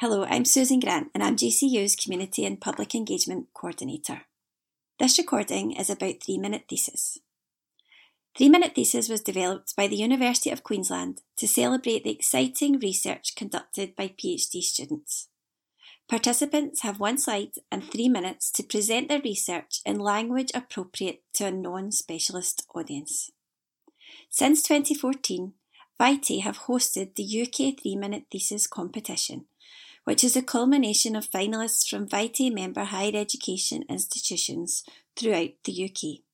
Hello, I'm Susan Grant and I'm GCU's Community and Public Engagement Coordinator. This recording is about 3-Minute Thesis. 3-Minute Thesis was developed by the University of Queensland to celebrate the exciting research conducted by PhD students. Participants have 1 slide and 3 minutes to present their research in language appropriate to a non-specialist audience. Since 2014, VITE have hosted the UK 3-Minute Thesis competition, which is a culmination of finalists from VITE member higher education institutions throughout the UK.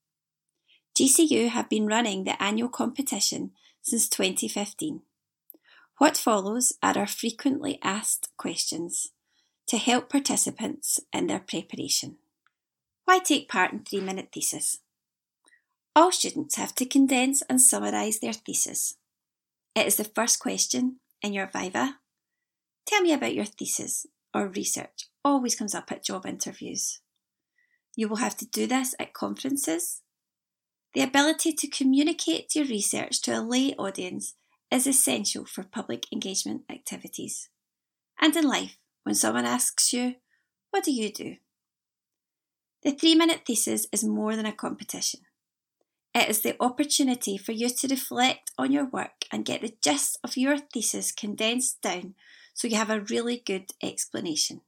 GCU have been running the annual competition since 2015. What follows are our frequently asked questions to help participants in their preparation. Why take part in 3-Minute Thesis? All students have to condense and summarise their thesis. It is the first question in your Viva. Tell me about your thesis or research always comes up at job interviews. You will have to do this at conferences. The ability to communicate your research to a lay audience is essential for public engagement activities. And in life, when someone asks you, what do you do? The 3-Minute Thesis is more than a competition. It is the opportunity for you to reflect on your work and get the gist of your thesis condensed down so you have a really good explanation.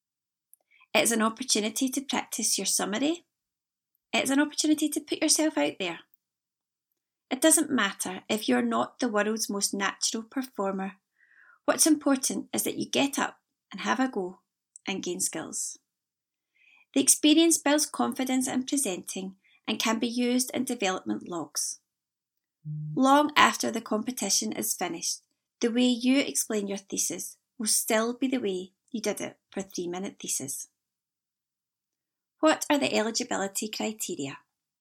It is an opportunity to practice your summary. It is an opportunity to put yourself out there. It doesn't matter if you're not the world's most natural performer. What's important is that you get up and have a go and gain skills. The experience builds confidence in presenting and can be used in development logs. Long after the competition is finished, the way you explain your thesis will still be the way you did it for 3-Minute Thesis. What are the eligibility criteria?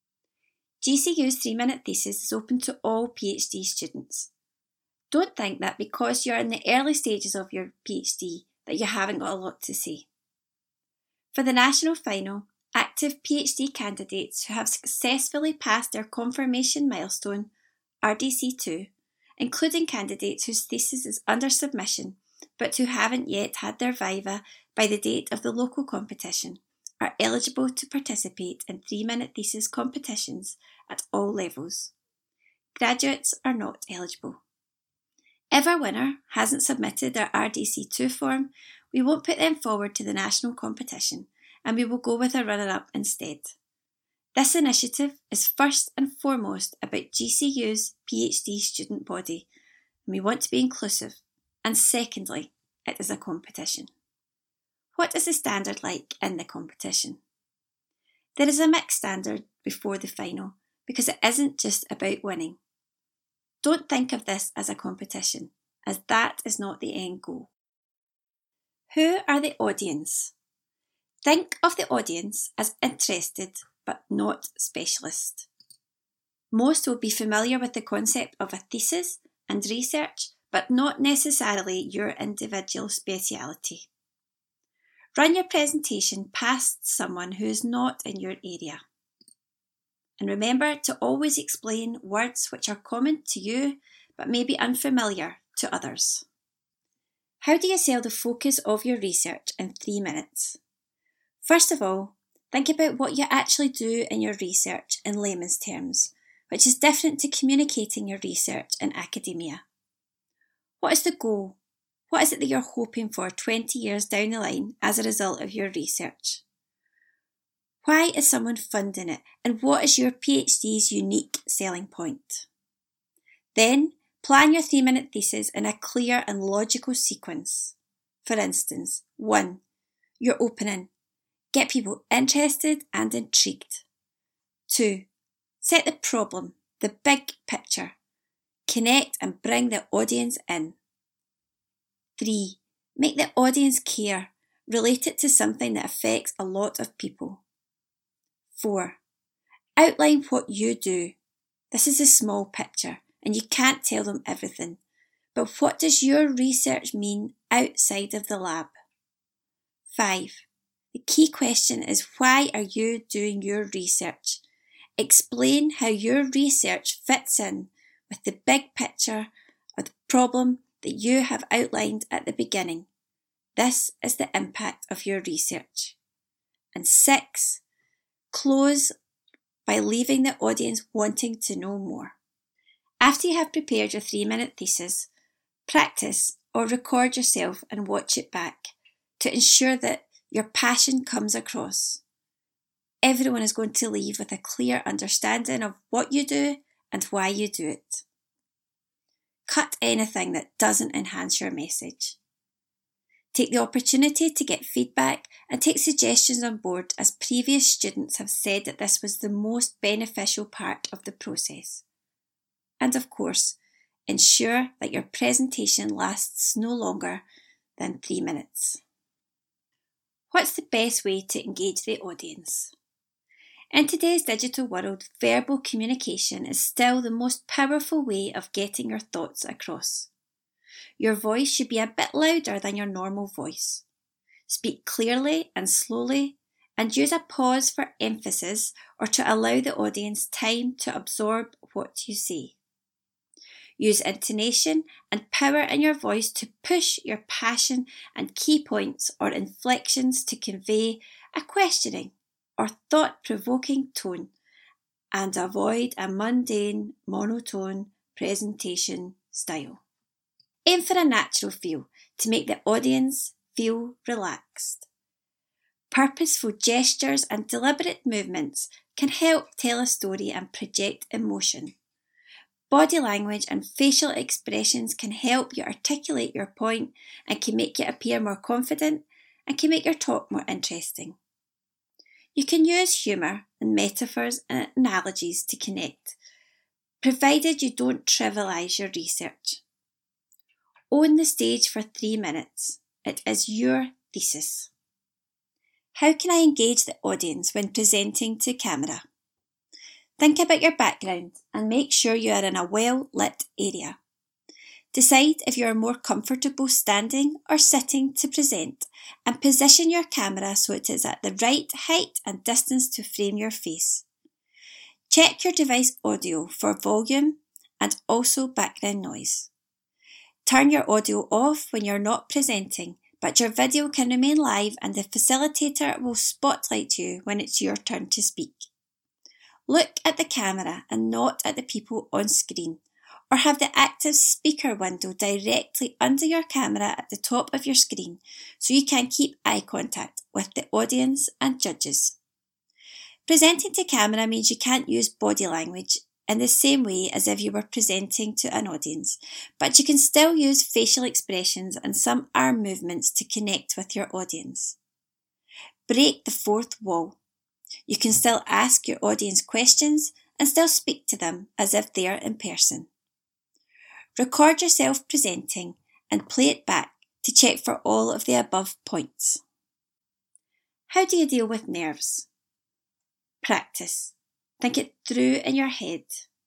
GCU's 3-Minute Thesis is open to all PhD students. Don't think that because you're in the early stages of your PhD that you haven't got a lot to say. For the national final, active PhD candidates who have successfully passed their confirmation milestone, RDC2, including candidates whose thesis is under submission but who haven't yet had their Viva by the date of the local competition, are eligible to participate in 3-Minute Thesis competitions at all levels. Graduates are not eligible. If our winner hasn't submitted their RDC2 form, we won't put them forward to the national competition and we will go with a runner-up instead. This initiative is first and foremost about GCU's PhD student body, and we want to be inclusive. And secondly, it is a competition. What is the standard like in the competition? There is a mixed standard before the final because it isn't just about winning. Don't think of this as a competition, as that is not the end goal. Who are the audience? Think of the audience as interested but not specialist. Most will be familiar with the concept of a thesis and research, but not necessarily your individual speciality. Run your presentation past someone who is not in your area. And remember to always explain words which are common to you but may be unfamiliar to others. How do you sell the focus of your research in 3 minutes? First of all, think about what you actually do in your research in layman's terms, which is different to communicating your research in academia. What is the goal? What is it that you're hoping for 20 years down the line as a result of your research? Why is someone funding it, and what is your PhD's unique selling point? Then, plan your 3-minute thesis in a clear and logical sequence. For instance, 1. Your opening. Get people interested and intrigued. 2. Set the problem, the big picture. Connect and bring the audience in. 3. Make the audience care. Relate it to something that affects a lot of people. 4. Outline what you do. This is a small picture and you can't tell them everything. But what does your research mean outside of the lab? 5. The key question is, why are you doing your research? Explain how your research fits in with the big picture or the problem that you have outlined at the beginning. This is the impact of your research. And 6, close by leaving the audience wanting to know more. After you have prepared your 3-minute thesis, practice or record yourself and watch it back to ensure that your passion comes across. Everyone is going to leave with a clear understanding of what you do and why you do it. Cut anything that doesn't enhance your message. Take the opportunity to get feedback and take suggestions on board, as previous students have said that this was the most beneficial part of the process. And of course, ensure that your presentation lasts no longer than 3 minutes. What's the best way to engage the audience? In today's digital world, verbal communication is still the most powerful way of getting your thoughts across. Your voice should be a bit louder than your normal voice. Speak clearly and slowly, and use a pause for emphasis or to allow the audience time to absorb what you say. Use intonation and power in your voice to push your passion and key points or inflections to convey a questioning or thought-provoking tone, and avoid a mundane, monotone presentation style. Aim for a natural feel to make the audience feel relaxed. Purposeful gestures and deliberate movements can help tell a story and project emotion. Body language and facial expressions can help you articulate your point and can make you appear more confident and can make your talk more interesting. You can use humour and metaphors and analogies to connect, provided you don't trivialise your research. Own the stage for 3 minutes. It is your thesis. How can I engage the audience when presenting to camera? Think about your background and make sure you are in a well-lit area. Decide if you are more comfortable standing or sitting to present, and position your camera so it is at the right height and distance to frame your face. Check your device audio for volume and also background noise. Turn your audio off when you're not presenting, but your video can remain live and the facilitator will spotlight you when it's your turn to speak. Look at the camera and not at the people on screen, or have the active speaker window directly under your camera at the top of your screen so you can keep eye contact with the audience and judges. Presenting to camera means you can't use body language in the same way as if you were presenting to an audience, but you can still use facial expressions and some arm movements to connect with your audience. Break the fourth wall. You can still ask your audience questions and still speak to them as if they are in person. Record yourself presenting and play it back to check for all of the above points. How do you deal with nerves? Practice. Think it through in your head.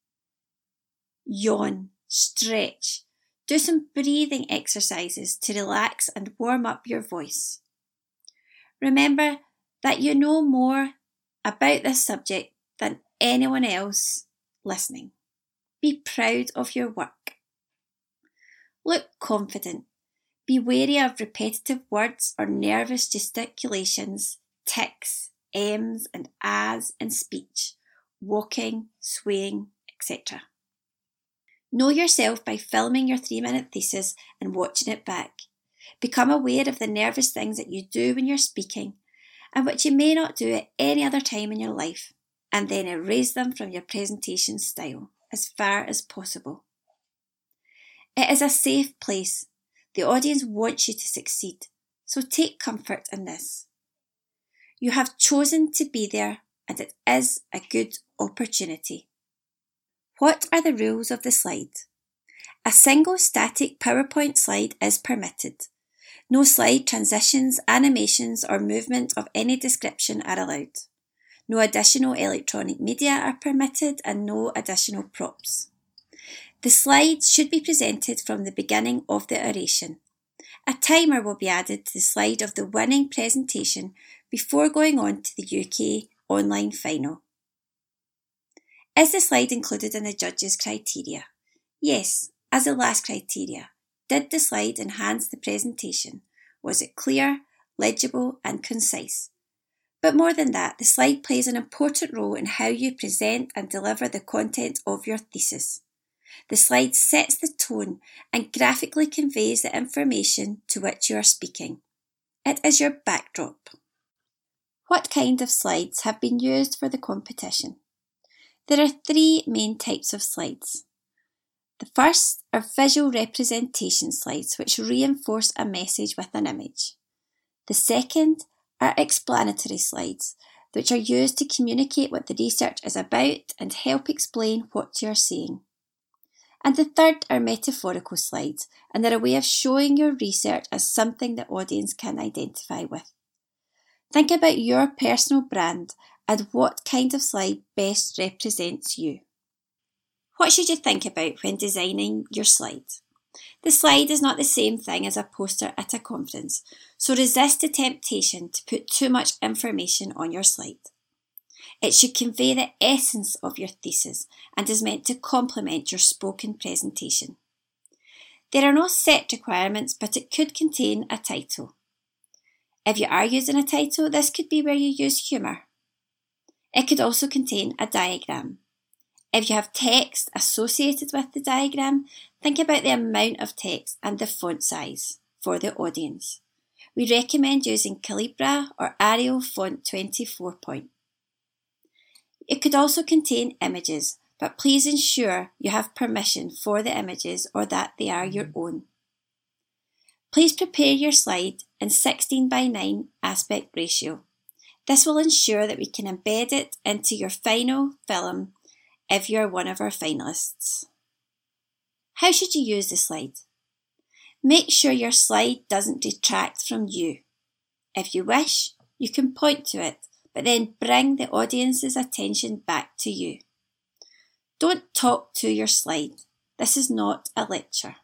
Yawn, stretch. Do some breathing exercises to relax and warm up your voice. Remember that you know more about this subject than anyone else listening. Be proud of your work. Look confident. Be wary of repetitive words or nervous gesticulations, tics, ems and ahs in speech, walking, swaying, etc. Know yourself by filming your 3-minute thesis and watching it back. Become aware of the nervous things that you do when you're speaking and which you may not do at any other time in your life, and then erase them from your presentation style as far as possible. It is a safe place. The audience wants you to succeed, so take comfort in this. You have chosen to be there, and it is a good opportunity. What are the rules of the slide? A single static PowerPoint slide is permitted. No slide transitions, animations or movement of any description are allowed. No additional electronic media are permitted and no additional props. The slides should be presented from the beginning of the oration. A timer will be added to the slide of the winning presentation before going on to the UK online final. Is the slide included in the judges' criteria? Yes, as the last criteria. Did the slide enhance the presentation? Was it clear, legible and concise? But more than that, the slide plays an important role in how you present and deliver the content of your thesis. The slide sets the tone and graphically conveys the information to which you are speaking. It is your backdrop. What kind of slides have been used for the competition? There are 3 main types of slides. The first are visual representation slides which reinforce a message with an image. The second are explanatory slides which are used to communicate what the research is about and help explain what you are saying. And the third are metaphorical slides, and they're a way of showing your research as something the audience can identify with. Think about your personal brand and what kind of slide best represents you. What should you think about when designing your slide? The slide is not the same thing as a poster at a conference, so resist the temptation to put too much information on your slide. It should convey the essence of your thesis and is meant to complement your spoken presentation. There are no set requirements, but it could contain a title. If you are using a title, this could be where you use humour. It could also contain a diagram. If you have text associated with the diagram, think about the amount of text and the font size for the audience. We recommend using Calibra or Arial font 24 point. It could also contain images, but please ensure you have permission for the images or that they are your own. Please prepare your slide in 16:9 aspect ratio. This will ensure that we can embed it into your final film if you are one of our finalists. How should you use the slide? Make sure your slide doesn't detract from you. If you wish, you can point to it, but then bring the audience's attention back to you. Don't talk to your slide. This is not a lecture.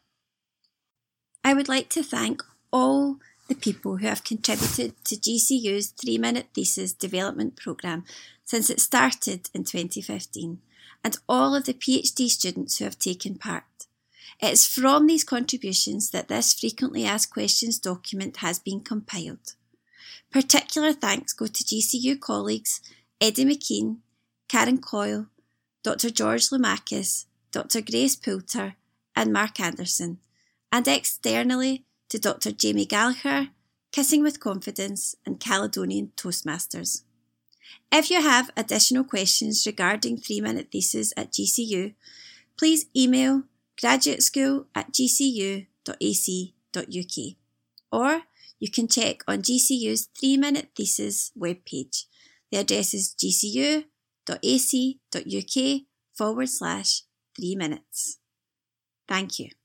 I would like to thank all the people who have contributed to GCU's 3-Minute Thesis Development Programme since it started in 2015, and all of the PhD students who have taken part. It is from these contributions that this Frequently Asked Questions document has been compiled. Particular thanks go to GCU colleagues Eddie McKean, Karen Coyle, Dr. George Lumakis, Dr. Grace Poulter and Mark Anderson, and externally to Dr. Jamie Gallagher, Kissing with Confidence and Caledonian Toastmasters. If you have additional questions regarding 3-Minute Thesis at GCU, please email graduateschool@gcu.ac.uk, or you can check on GCU's 3-Minute Thesis webpage. The address is gcu.ac.uk/3minutes. Thank you.